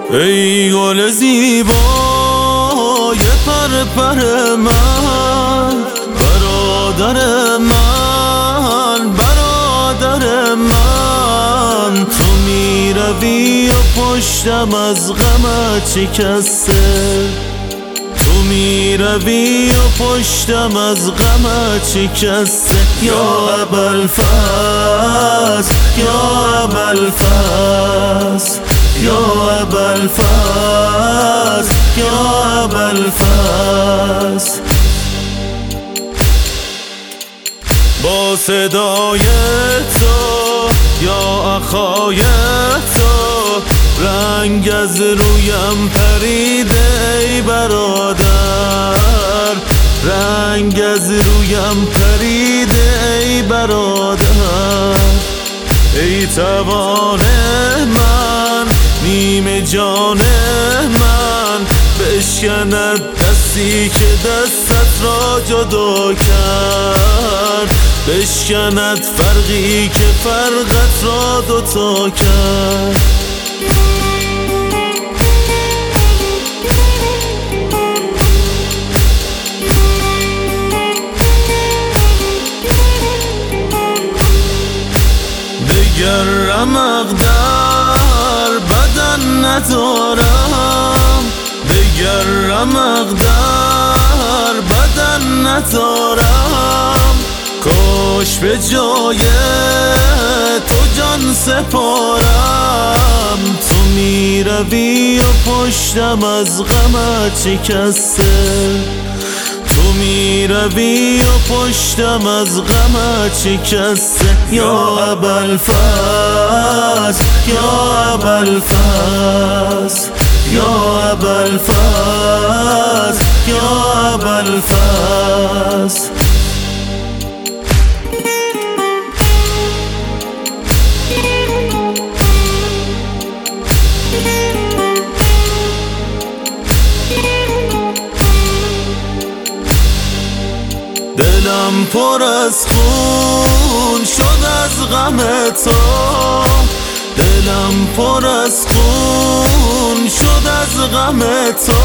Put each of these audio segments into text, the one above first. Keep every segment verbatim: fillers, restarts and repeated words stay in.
ای گل زیبای پرپر من، برادر من، برادر من. تو میروی و پشتم از غمت شکسته، تو میروی و پشتم از غمت شکسته. یا ابوالفضل، یا ابوالفضل، یا ابوالفضل، یا ابوالفضل. با صدای تو یا اخای تو، رنگ از رویم پریده ای برادر، رنگ از رویم پریده ای برادر. ای توان من، نیم جان من، بشکند دستی که دستت را جدا کرد، بشکند فرقی که فرقت را دوتا کرد. دگر رمق در بدن ندارم، دگر رمق در بدن ندارم. کاش به جای تو جان سپارم. تو میروی و پشتم از غمت شکسته، تو میروی و پشتم از غمت شکسته. یا ابوالفضل، یا ابوالفضل، یا ابوالفضل، یا ابوالفضل. دلم پر از خون شد از غم تو، دلم پر از خون شد از غم تو.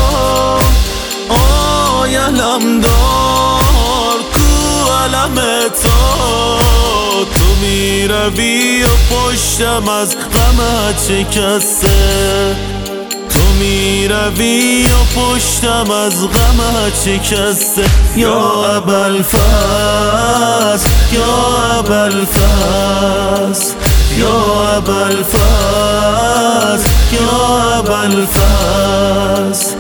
آی علمدار کو علم تو، تو میروی و پشتم از غمت شکسته، تو میروی و پشتم از غمت شکسته. یا ابوالفضل، یا ابوالفضل، یا ابوالفضل، یا ابوالفضل.